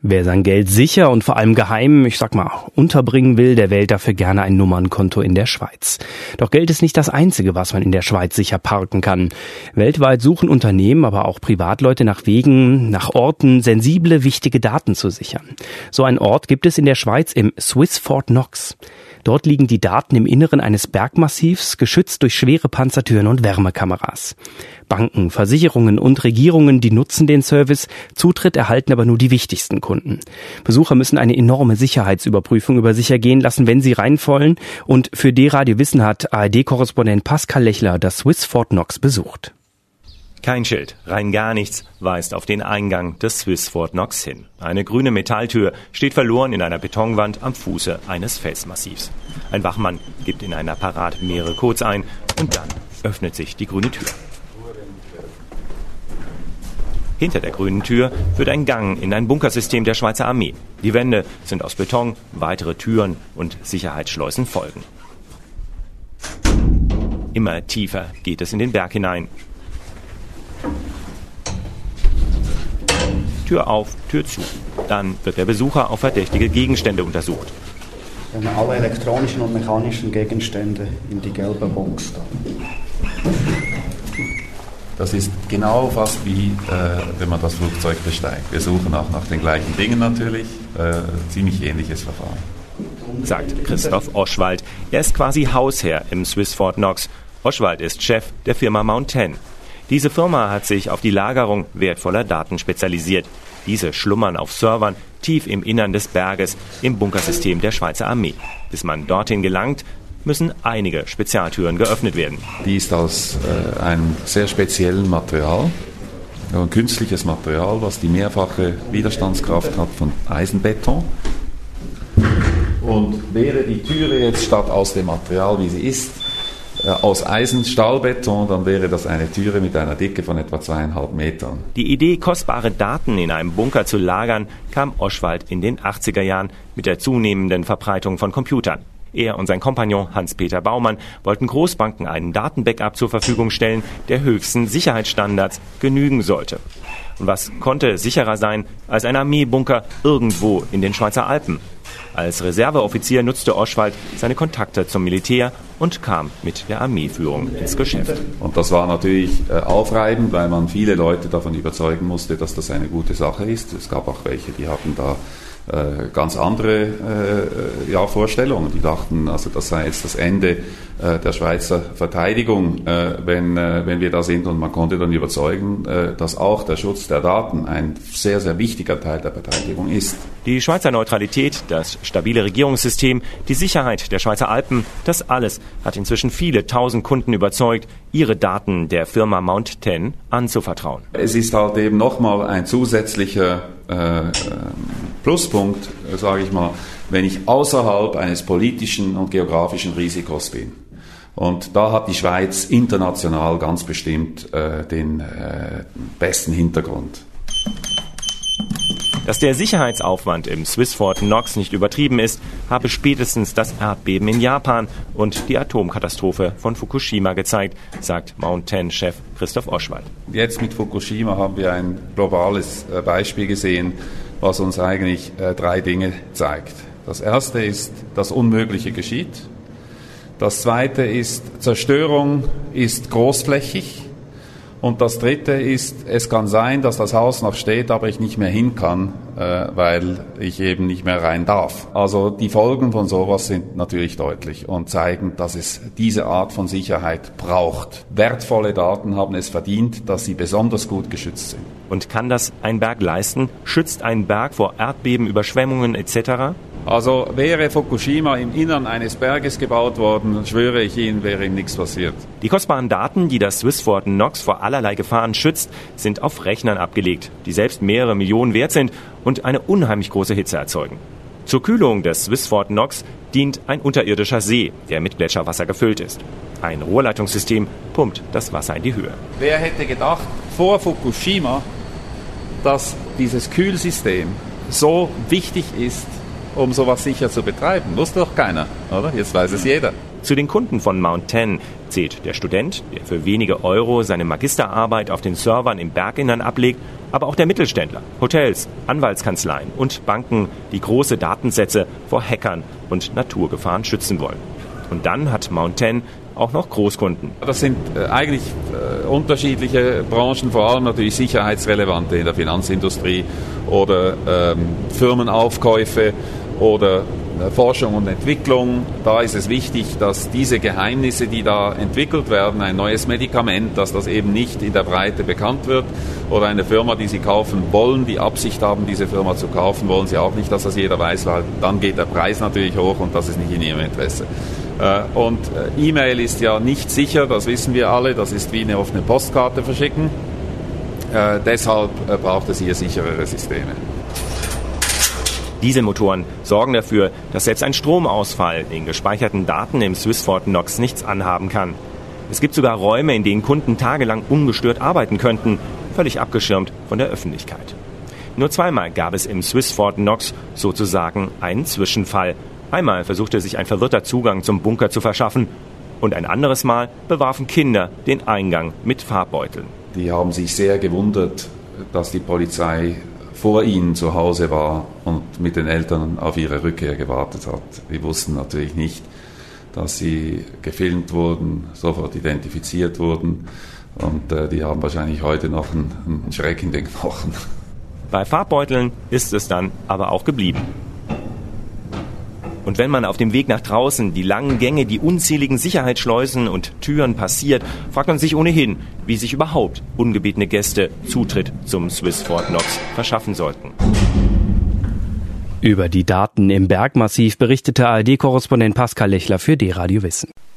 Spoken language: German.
Wer sein Geld sicher und vor allem geheim, unterbringen will, der wählt dafür gerne ein Nummernkonto in der Schweiz. Doch Geld ist nicht das Einzige, was man in der Schweiz sicher parken kann. Weltweit suchen Unternehmen, aber auch Privatleute nach Wegen, nach Orten, sensible, wichtige Daten zu sichern. So einen Ort gibt es in der Schweiz im Swiss Fort Knox. Dort liegen die Daten im Inneren eines Bergmassivs, geschützt durch schwere Panzertüren und Wärmekameras. Banken, Versicherungen und Regierungen, die nutzen den Service. Zutritt erhalten aber nur die wichtigsten Kunden. Besucher müssen eine enorme Sicherheitsüberprüfung über sich ergehen lassen, wenn sie rein wollen. Und für D-Radio Wissen hat ARD-Korrespondent Pascal Lechler das Swiss Fort Knox besucht. Kein Schild, rein gar nichts, weist auf den Eingang des Swiss Fort Knox hin. Eine grüne Metalltür steht verloren in einer Betonwand am Fuße eines Felsmassivs. Ein Wachmann gibt in ein Apparat mehrere Codes ein und dann öffnet sich die grüne Tür. Hinter der grünen Tür führt ein Gang in ein Bunkersystem der Schweizer Armee. Die Wände sind aus Beton, weitere Türen und Sicherheitsschleusen folgen. Immer tiefer geht es in den Berg hinein. Tür auf, Tür zu. Dann wird der Besucher auf verdächtige Gegenstände untersucht. Alle elektronischen und mechanischen Gegenstände in die gelbe Box da. Das ist genau fast wie, wenn man das Flugzeug besteigt. Wir suchen auch nach den gleichen Dingen natürlich. Ziemlich ähnliches Verfahren. Sagt Christoph Oschwald. Er ist quasi Hausherr im Swiss Fort Knox. Oschwald ist Chef der Firma Mount 10. Diese Firma hat sich auf die Lagerung wertvoller Daten spezialisiert. Diese schlummern auf Servern tief im Innern des Berges im Bunkersystem der Schweizer Armee. Bis man dorthin gelangt, müssen einige Spezialtüren geöffnet werden. Die ist aus einem sehr speziellen Material, ein künstliches Material, was die mehrfache Widerstandskraft hat von Eisenbeton. Und wäre die Türe jetzt statt aus dem Material, wie sie ist, aus Eisenstahlbeton, dann wäre das eine Türe mit einer Dicke von etwa 2,5 Metern. Die Idee, kostbare Daten in einem Bunker zu lagern, kam Oschwald in den 80er Jahren mit der zunehmenden Verbreitung von Computern. Er und sein Kompagnon Hans-Peter Baumann wollten Großbanken einen Datenbackup zur Verfügung stellen, der höchsten Sicherheitsstandards genügen sollte. Und was konnte sicherer sein als ein Armeebunker irgendwo in den Schweizer Alpen? Als Reserveoffizier nutzte Oschwald seine Kontakte zum Militär und kam mit der Armeeführung ins Geschäft. Und das war natürlich aufreibend, weil man viele Leute davon überzeugen musste, dass das eine gute Sache ist. Es gab auch welche, die hatten da ganz andere Vorstellungen. Die dachten, also das sei jetzt das Ende der Schweizer Verteidigung, wenn wir da sind. Und man konnte dann überzeugen, dass auch der Schutz der Daten ein sehr, sehr wichtiger Teil der Verteidigung ist. Die Schweizer Neutralität, das stabile Regierungssystem, die Sicherheit der Schweizer Alpen, das alles hat inzwischen viele tausend Kunden überzeugt, ihre Daten der Firma Mount 10 anzuvertrauen. Es ist halt eben nochmal ein zusätzlicher Pluspunkt, sage ich mal, wenn ich außerhalb eines politischen und geografischen Risikos bin. Und da hat die Schweiz international ganz bestimmt den besten Hintergrund. Dass der Sicherheitsaufwand im Swiss Fort Knox nicht übertrieben ist, habe spätestens das Erdbeben in Japan und die Atomkatastrophe von Fukushima gezeigt, sagt Mount 10-Chef Christoph Oschwald. Jetzt mit Fukushima haben wir ein globales Beispiel gesehen, was uns eigentlich 3 Dinge zeigt. Das erste ist, das Unmögliche geschieht. Das zweite ist, Zerstörung ist großflächig. Und das dritte ist, es kann sein, dass das Haus noch steht, aber ich nicht mehr hin kann, weil ich eben nicht mehr rein darf. Also die Folgen von sowas sind natürlich deutlich und zeigen, dass es diese Art von Sicherheit braucht. Wertvolle Daten haben es verdient, dass sie besonders gut geschützt sind. Und kann das ein Berg leisten? Schützt ein Berg vor Erdbeben, Überschwemmungen etc.? Also wäre Fukushima im Innern eines Berges gebaut worden, schwöre ich Ihnen, wäre ihm nichts passiert. Die kostbaren Daten, die das Swiss Fort Knox vor allerlei Gefahren schützt, sind auf Rechnern abgelegt, die selbst mehrere Millionen wert sind und eine unheimlich große Hitze erzeugen. Zur Kühlung des Swiss Fort Knox dient ein unterirdischer See, der mit Gletscherwasser gefüllt ist. Ein Rohrleitungssystem pumpt das Wasser in die Höhe. Wer hätte gedacht, vor Fukushima, dass dieses Kühlsystem so wichtig ist, um sowas sicher zu betreiben? Wusste doch keiner, oder? Jetzt weiß es jeder. Zu den Kunden von Mount 10 zählt der Student, der für wenige Euro seine Magisterarbeit auf den Servern im Berginnern ablegt, Aber auch der Mittelständler, Hotels, Anwaltskanzleien und Banken, die große Datensätze vor Hackern und Naturgefahren schützen wollen. Und dann hat Mount 10 auch noch Großkunden. Das sind eigentlich unterschiedliche Branchen, vor allem natürlich sicherheitsrelevante in der Finanzindustrie oder Firmenaufkäufe oder Forschung und Entwicklung. Da ist es wichtig, dass diese Geheimnisse, die da entwickelt werden, ein neues Medikament, dass das eben nicht in der Breite bekannt wird, oder eine Firma, die Sie kaufen wollen, die Absicht haben, diese Firma zu kaufen, wollen Sie auch nicht, dass das jeder weiß, weil dann geht der Preis natürlich hoch und das ist nicht in Ihrem Interesse. Und E-Mail ist ja nicht sicher, das wissen wir alle, das ist wie eine offene Postkarte verschicken. Deshalb braucht es hier sicherere Systeme. Dieselmotoren sorgen dafür, dass selbst ein Stromausfall den gespeicherten Daten im Swiss Fort Knox nichts anhaben kann. Es gibt sogar Räume, in denen Kunden tagelang ungestört arbeiten könnten, völlig abgeschirmt von der Öffentlichkeit. Nur zweimal gab es im Swiss Fort Knox sozusagen einen Zwischenfall. Einmal versuchte sich ein Verwirrter Zugang zum Bunker zu verschaffen und ein anderes Mal bewarfen Kinder den Eingang mit Farbbeuteln. Die haben sich sehr gewundert, dass die Polizei vor ihnen zu Hause war und mit den Eltern auf ihre Rückkehr gewartet hat. Wir wussten natürlich nicht, dass sie gefilmt wurden, sofort identifiziert wurden und die haben wahrscheinlich heute noch einen Schreck in den Knochen. Bei Farbbeuteln ist es dann aber auch geblieben. Und wenn man auf dem Weg nach draußen die langen Gänge, die unzähligen Sicherheitsschleusen und Türen passiert, fragt man sich ohnehin, wie sich überhaupt ungebetene Gäste Zutritt zum Swiss Fort Knox verschaffen sollten. Über die Daten im Bergmassiv berichtete ARD-Korrespondent Pascal Lechler für D-Radio Wissen.